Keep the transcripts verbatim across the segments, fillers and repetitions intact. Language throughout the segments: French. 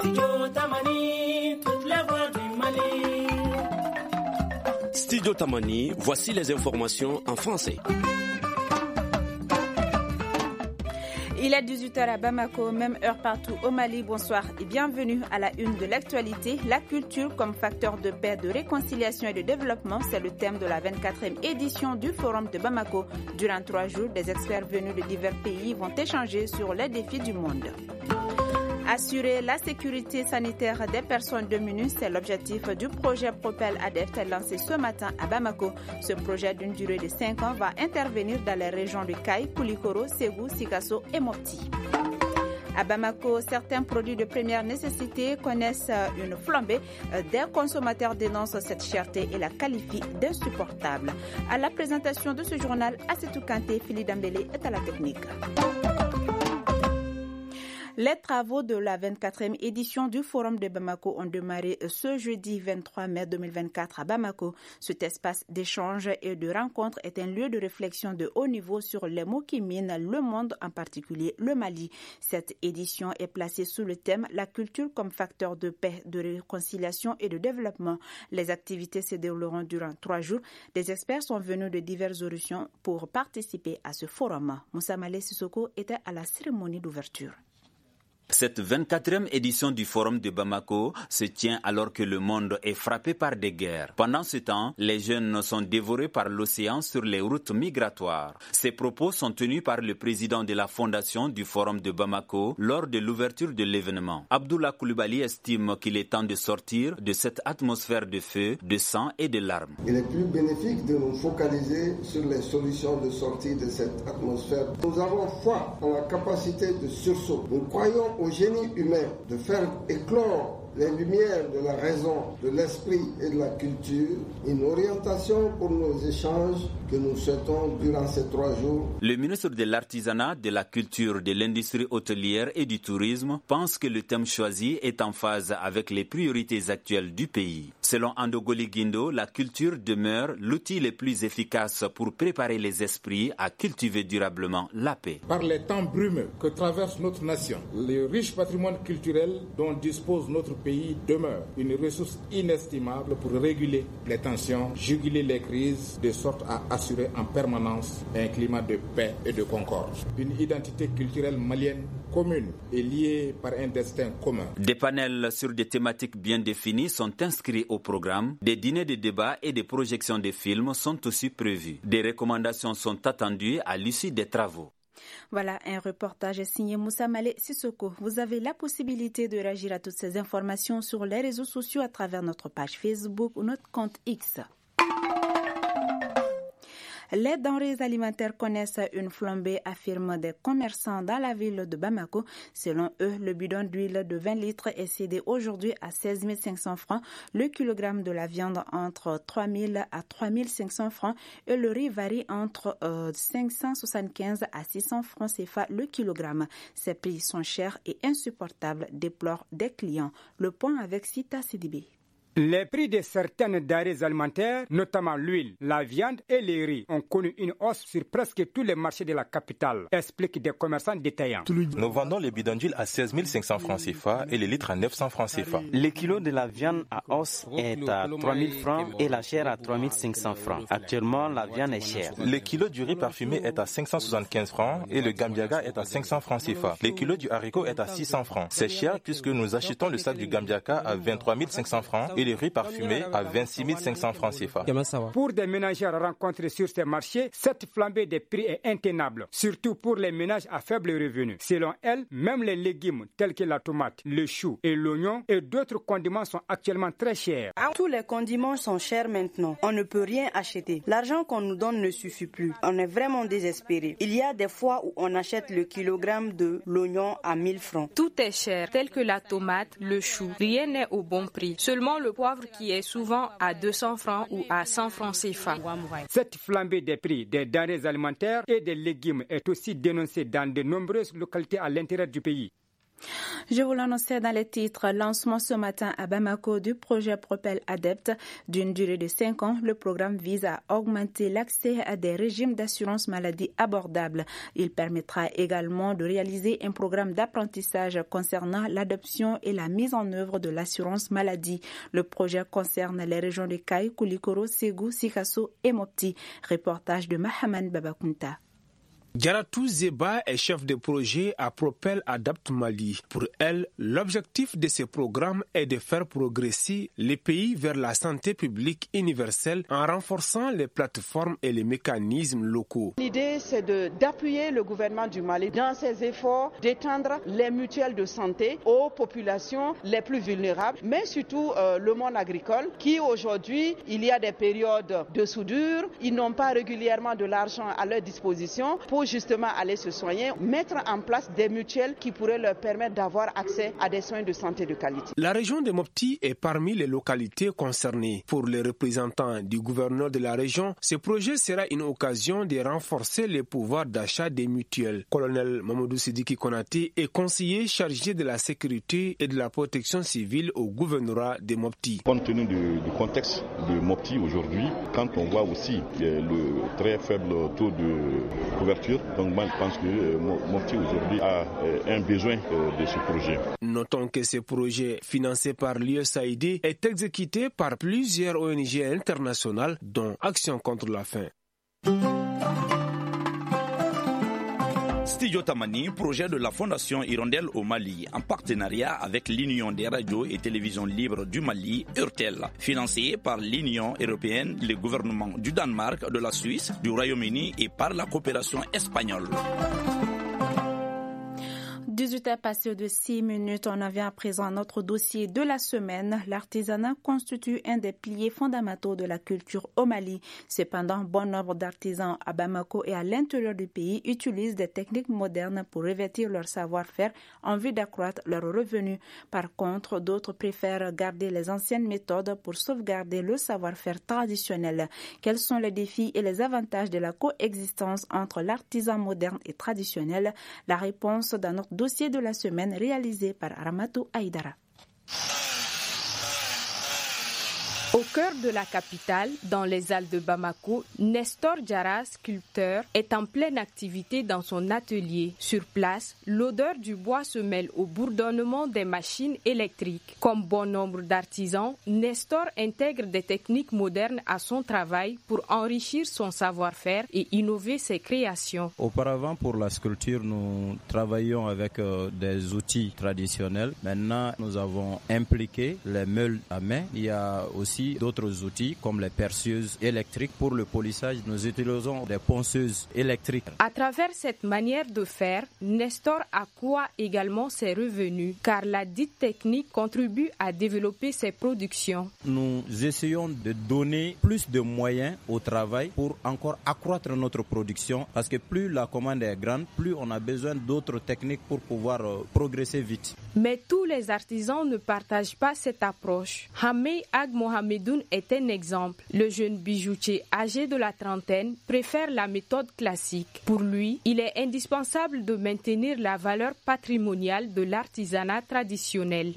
Studio Tamani, toutes les voix du Mali. Studio Tamani, voici les informations en français. Il est dix-huit heures à Bamako, même heure partout au Mali. Bonsoir et bienvenue à la une de l'actualité. La culture comme facteur de paix, de réconciliation et de développement, c'est le thème de la vingt-quatrième édition du Forum de Bamako. Durant trois jours, des experts venus de divers pays vont échanger sur les défis du monde. Assurer la sécurité sanitaire des personnes démunies, c'est l'objectif du projet Propel Adept lancé ce matin à Bamako. Ce projet d'une durée de cinq ans va intervenir dans les régions de Kaï, Koulikoro, Ségou, Sikasso et Mopti. À Bamako, certains produits de première nécessité connaissent une flambée. Des consommateurs dénoncent cette cherté et la qualifient d'insupportable. À la présentation de ce journal, Assetou Kanté, Fili Dambélé est à la technique. Les travaux de la vingt-quatrième édition du Forum de Bamako ont démarré ce jeudi vingt-trois mai deux mille vingt-quatre à Bamako. Cet espace d'échange et de rencontre est un lieu de réflexion de haut niveau sur les maux qui minent le monde, en particulier le Mali. Cette édition est placée sous le thème « La culture comme facteur de paix, de réconciliation et de développement ». Les activités se dérouleront durant trois jours. Des experts sont venus de diverses horizons pour participer à ce forum. Moussa Malé Sissoko était à la cérémonie d'ouverture. Cette vingt-quatrième édition du Forum de Bamako se tient alors que le monde est frappé par des guerres. Pendant ce temps, les jeunes sont dévorés par l'océan sur les routes migratoires. Ces propos sont tenus par le président de la fondation du Forum de Bamako lors de l'ouverture de l'événement. Abdullah Koulibaly estime qu'il est temps de sortir de cette atmosphère de feu, de sang et de larmes. Il est plus bénéfique de nous focaliser sur les solutions de sortie de cette atmosphère. Nous avons foi en la capacité de sursaut. Nous croyons au génie humain de faire éclore les lumières de la raison, de l'esprit et de la culture, une orientation pour nos échanges que nous souhaitons durant ces trois jours. Le ministre de l'Artisanat, de la Culture, de l'Industrie hôtelière et du Tourisme pense que le thème choisi est en phase avec les priorités actuelles du pays. Selon Andogoli Guindo, la culture demeure l'outil le plus efficace pour préparer les esprits à cultiver durablement la paix. Par les temps brumeux que traverse notre nation, le riche patrimoine culturel dont dispose notre pays pays demeure une ressource inestimable pour réguler les tensions, juguler les crises, de sorte à assurer en permanence un climat de paix et de concorde. Une identité culturelle malienne commune et liée par un destin commun. Des panels sur des thématiques bien définies sont inscrits au programme. Des dîners de débat et des projections de films sont aussi prévus. Des recommandations sont attendues à l'issue des travaux. Voilà un reportage signé Moussa Malé Sissoko. Vous avez la possibilité de réagir à toutes ces informations sur les réseaux sociaux à travers notre page Facebook ou notre compte X. Les denrées alimentaires connaissent une flambée, affirment des commerçants dans la ville de Bamako. Selon eux, le bidon d'huile de vingt litres est cédé aujourd'hui à seize mille cinq cents francs, le kilogramme de la viande entre trois mille à trois mille cinq cents francs et le riz varie entre euh, cinq cent soixante-quinze à six cents francs C F A le kilogramme. Ces prix sont chers et insupportables, déplorent des clients. Le point avec Sita Sidibé. Les prix de certaines denrées alimentaires, notamment l'huile, la viande et les riz, ont connu une hausse sur presque tous les marchés de la capitale, expliquent des commerçants détaillants. Nous vendons les bidons d'huile à seize mille cinq cents francs C F A et les litres à neuf cents francs C F A. Le kilo de la viande à os est à trois mille francs et la chair à trois mille cinq cents francs. Actuellement, la viande est chère. Le kilo du riz parfumé est à cinq cent soixante-quinze francs et le gambiaga est à cinq cents francs C F A. Le kilo du haricot est à six cents francs. C'est cher puisque nous achetons le sac du gambiaga à vingt-trois mille cinq cents francs et le riz parfumé à vingt-six mille cinq cents francs C F A. Pour des ménagères rencontrés sur ces marchés, cette flambée des prix est intenable, surtout pour les ménages à faible revenu. Selon elle, même les légumes tels que la tomate, le chou et l'oignon et d'autres condiments sont actuellement très chers. Tous les condiments sont chers maintenant. On ne peut rien acheter. L'argent qu'on nous donne ne suffit plus. On est vraiment désespéré. Il y a des fois où on achète le kilogramme de l'oignon à mille francs. Tout est cher, tel que la tomate, le chou. Rien n'est au bon prix. Seulement le poivre qui est souvent à deux cents francs ou à cent francs C F A. Cette flambée des prix des denrées alimentaires et des légumes est aussi dénoncée dans de nombreuses localités à l'intérieur du pays. Je vous l'annonçais dans les titres. Lancement ce matin à Bamako du projet Propel Adept. D'une durée de cinq ans, le programme vise à augmenter l'accès à des régimes d'assurance maladie abordables. Il permettra également de réaliser un programme d'apprentissage concernant l'adoption et la mise en œuvre de l'assurance maladie. Le projet concerne les régions de Kaï, Koulikoro, Ségou, Sikasso et Mopti. Reportage de Mahaman Babakunta. Diaratou Zeba est chef de projet à Propel Adapt Mali. Pour elle, l'objectif de ce programme est de faire progresser les pays vers la santé publique universelle en renforçant les plateformes et les mécanismes locaux. L'idée, c'est de, d'appuyer le gouvernement du Mali dans ses efforts d'étendre les mutuelles de santé aux populations les plus vulnérables, mais surtout euh, le monde agricole qui aujourd'hui, il y a des périodes de soudure, ils n'ont pas régulièrement de l'argent à leur disposition pour justement aller se soigner, mettre en place des mutuelles qui pourraient leur permettre d'avoir accès à des soins de santé de qualité. La région de Mopti est parmi les localités concernées. Pour les représentants du gouverneur de la région, ce projet sera une occasion de renforcer les pouvoirs d'achat des mutuelles. Colonel Mamadou Sidiki Konaté est conseiller chargé de la sécurité et de la protection civile au gouvernorat de Mopti. Compte tenu du, du contexte de Mopti aujourd'hui, quand on voit aussi le très faible taux de couverture, donc moi je pense que euh, Mopti aujourd'hui a euh, un besoin euh, de ce projet. Notons que ce projet financé par l'U S A I D est exécuté par plusieurs O N G internationales dont Action contre la faim. Studio Tamani, projet de la Fondation Hirondelle au Mali, en partenariat avec l'Union des radios et télévisions libres du Mali, URTEL, financé par l'Union européenne, le gouvernement du Danemark, de la Suisse, du Royaume-Uni et par la coopération espagnole. dix-huit heures passées de six minutes, on en vient à présent à notre dossier de la semaine. L'artisanat constitue un des piliers fondamentaux de la culture au Mali. Cependant, bon nombre d'artisans à Bamako et à l'intérieur du pays utilisent des techniques modernes pour revêtir leur savoir-faire en vue d'accroître leurs revenus. Par contre, d'autres préfèrent garder les anciennes méthodes pour sauvegarder le savoir-faire traditionnel. Quels sont les défis et les avantages de la coexistence entre l'artisan moderne et traditionnel? La réponse dans notre dossier dossier de la semaine réalisé par Ramatou Aïdara. Au cœur de la capitale, dans les halles de Bamako, Nestor Diarra, sculpteur, est en pleine activité dans son atelier. Sur place, l'odeur du bois se mêle au bourdonnement des machines électriques. Comme bon nombre d'artisans, Nestor intègre des techniques modernes à son travail pour enrichir son savoir-faire et innover ses créations. Auparavant, pour la sculpture, nous travaillions avec euh, des outils traditionnels. Maintenant, nous avons impliqué les meules à main. Il y a aussi d'autres outils comme les perceuses électriques. Pour le polissage, nous utilisons des ponceuses électriques. À travers cette manière de faire, Nestor accroît également ses revenus car la dite technique contribue à développer ses productions. Nous essayons de donner plus de moyens au travail pour encore accroître notre production parce que plus la commande est grande, plus on a besoin d'autres techniques pour pouvoir euh, progresser vite. Mais tous les artisans ne partagent pas cette approche. Hamé Ag Mohamedoun est un exemple. Le jeune bijoutier âgé de la trentaine préfère la méthode classique. Pour lui, il est indispensable de maintenir la valeur patrimoniale de l'artisanat traditionnel.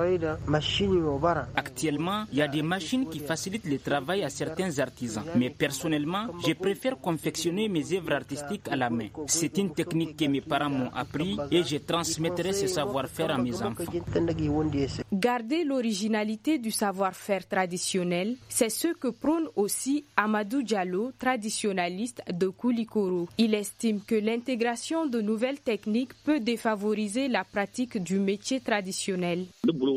Actuellement, il y a des machines qui facilitent le travail à certains artisans. Mais personnellement, je préfère confectionner mes œuvres artistiques à la main. C'est une technique que mes parents m'ont appris et je transmettrai ce savoir-faire à mes enfants. Garder l'originalité du savoir-faire traditionnel, c'est ce que prône aussi Amadou Diallo, traditionnaliste de Koulikoro. Il estime que l'intégration de nouvelles techniques peut défavoriser la pratique du métier traditionnel.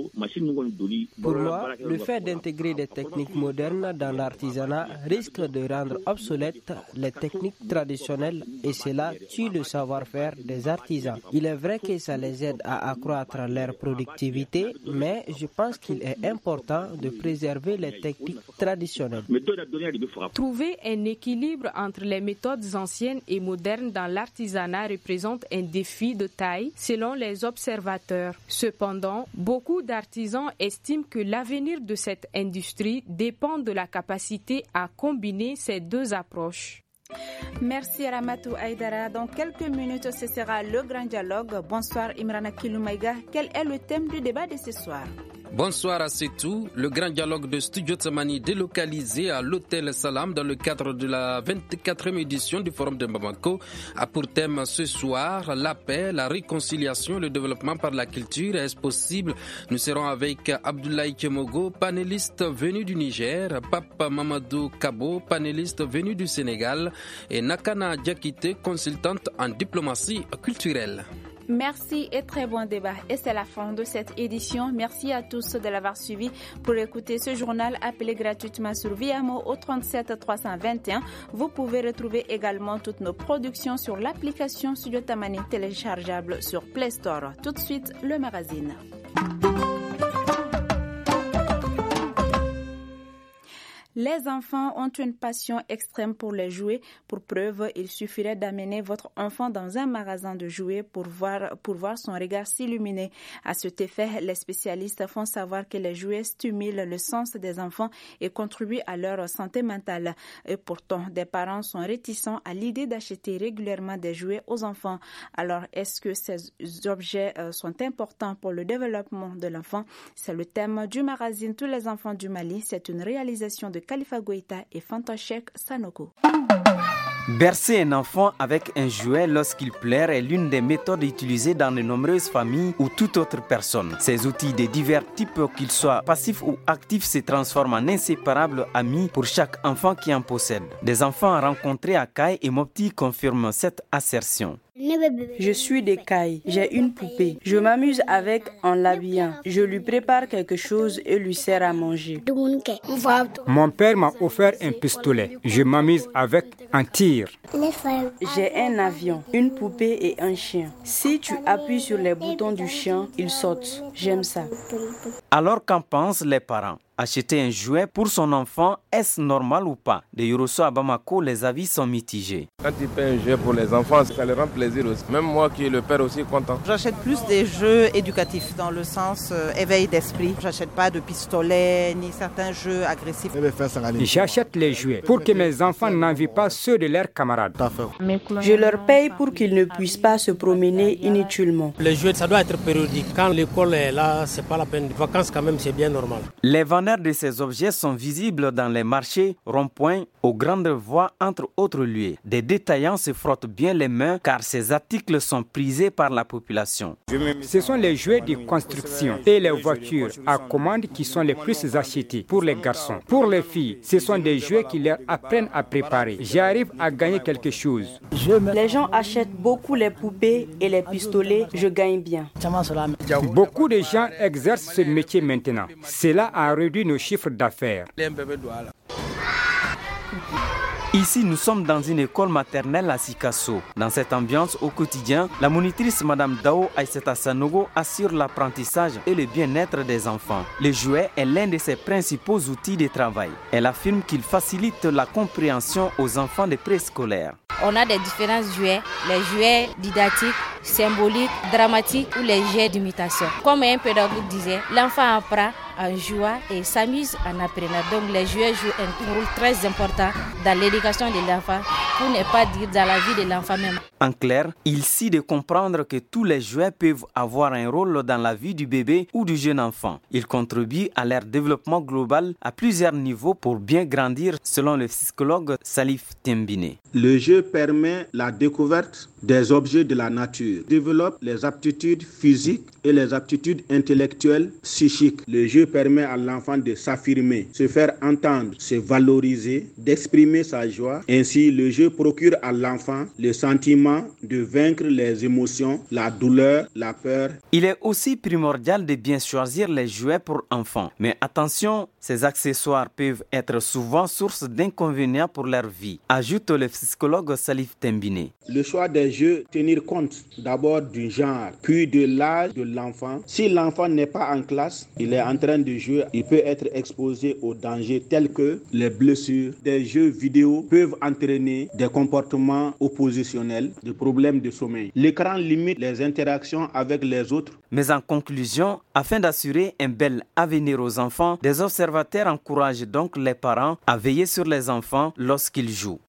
Pour moi, le fait d'intégrer des techniques modernes dans l'artisanat risque de rendre obsolètes les techniques traditionnelles et cela tue le savoir-faire des artisans. Il est vrai que ça les aide à accroître leur productivité, mais je pense qu'il est important de préserver les techniques traditionnelles. Trouver un équilibre entre les méthodes anciennes et modernes dans l'artisanat représente un défi de taille selon les observateurs. Cependant, beaucoup d'artisans estiment que l'avenir de cette industrie dépend de la capacité à combiner ces deux approches. Merci Ramatou Aïdara. Dans quelques minutes, ce sera le grand dialogue. Bonsoir Imrana Kiloumaïga. Quel est le thème du débat de ce soir? Bonsoir à tout. Le grand dialogue de Studio Tsamani délocalisé à l'hôtel Salam dans le cadre de la vingt-quatrième édition du Forum de Bamako a pour thème ce soir la paix, la réconciliation et le développement par la culture. Est-ce possible? Nous serons avec Abdoulaye Kemogo, panéliste venu du Niger, Pape Mamadou Kabo, panéliste venu du Sénégal et Nakana Diakite, consultante en diplomatie culturelle. Merci et très bon débat. Et c'est la fin de cette édition. Merci à tous de l'avoir suivi. Pour écouter ce journal, appelez gratuitement sur Viamo au trente-sept trois cent vingt et un. Vous pouvez retrouver également toutes nos productions sur l'application Studio Tamani téléchargeable sur Play Store. Tout de suite, le magazine. Les enfants ont une passion extrême pour les jouets. Pour preuve, il suffirait d'amener votre enfant dans un magasin de jouets pour voir, pour voir son regard s'illuminer. À cet effet, les spécialistes font savoir que les jouets stimulent le sens des enfants et contribuent à leur santé mentale. Et pourtant, des parents sont réticents à l'idée d'acheter régulièrement des jouets aux enfants. Alors, est-ce que ces objets sont importants pour le développement de l'enfant? C'est le thème du magazine Tous les enfants du Mali. C'est une réalisation de Khalifa Goïta et Fantochek Sanoko. Bercer un enfant avec un jouet lorsqu'il pleure est l'une des méthodes utilisées dans de nombreuses familles ou toute autre personne. Ces outils de divers types, qu'ils soient passifs ou actifs, se transforment en inséparables amis pour chaque enfant qui en possède. Des enfants rencontrés à Kai et Mopti confirment cette assertion. Je suis des Kai, j'ai une poupée. Je m'amuse avec en l'habillant. Je lui prépare quelque chose et lui sers à manger. Mon père m'a offert un pistolet. Je m'amuse avec un tir. J'ai un avion, une poupée et un chien. Si tu appuies sur les boutons du chien, il saute. J'aime ça. Alors qu'en pensent les parents? Acheter un jouet pour son enfant, est-ce normal ou pas? De Yorosso à Bamako, les avis sont mitigés. Quand il paie un jouet pour les enfants, ça leur rend plaisir aussi. Même moi qui est le père aussi content. J'achète plus des jeux éducatifs dans le sens euh, éveil d'esprit. J'achète pas de pistolets ni certains jeux agressifs. J'achète les jouets pour que mes enfants n'envient pas ceux de leurs camarades. Je leur paye pour qu'ils ne puissent pas se promener inutilement. Les jouets, ça doit être périodique. Quand l'école est là, c'est pas la peine. Les vacances quand même, c'est bien normal. Les vendeurs de ces objets sont visibles dans les marchés, ronds-points, aux grandes voies, entre autres lieux. Des détaillants se frottent bien les mains car ces articles sont prisés par la population. Ce sont les jouets de construction et les voitures à commande qui sont les plus achetés pour les garçons. Pour les filles, ce sont des jouets qui leur apprennent à préparer. J'arrive à gagner quelque chose. Les gens achètent beaucoup les poupées et les pistolets, je gagne bien. Beaucoup de gens exercent ce métier maintenant. Cela a réduit nos chiffres d'affaires. Ici, nous sommes dans une école maternelle à Sikasso. Dans cette ambiance au quotidien, la monitrice Madame Dao Aïssata Sanogo assure l'apprentissage et le bien-être des enfants. Le jouet est l'un de ses principaux outils de travail. Elle affirme qu'il facilite la compréhension aux enfants des préscolaires. On a des différents jouets, les jouets didactiques, symboliques, dramatiques ou les jeux d'imitation. Comme un pédagogue disait, l'enfant apprend en jouant et s'amuse en apprenant. Donc les jouets jouent un rôle très important dans l'éducation de l'enfant, pour ne pas dire dans la vie de l'enfant même. En clair, il s'agit de comprendre que tous les jouets peuvent avoir un rôle dans la vie du bébé ou du jeune enfant. Ils contribuent à leur développement global à plusieurs niveaux pour bien grandir, selon le psychologue Salif Tembine. Le jeu permet la découverte des objets de la nature, développe les aptitudes physiques et les aptitudes intellectuelles, psychiques. Le jeu permet à l'enfant de s'affirmer, se faire entendre, se valoriser, d'exprimer sa joie. Ainsi, le jeu procure à l'enfant le sentiment de vaincre les émotions, la douleur, la peur. Il est aussi primordial de bien choisir les jouets pour enfants. Mais attention, ces accessoires peuvent être souvent source d'inconvénients pour leur vie, ajoute le psychologue Salif Tembine. Le choix des jeux, tenir compte d'abord du genre, puis de l'âge de l'enfant. Si l'enfant n'est pas en classe, il est en train de jouer, il peut être exposé aux dangers tels que les blessures. Des jeux vidéo peuvent entraîner des comportements oppositionnels, des problèmes de sommeil. L'écran limite les interactions avec les autres. Mais en conclusion, afin d'assurer un bel avenir aux enfants, des observateurs encouragent donc les parents à veiller sur les enfants lorsqu'ils jouent.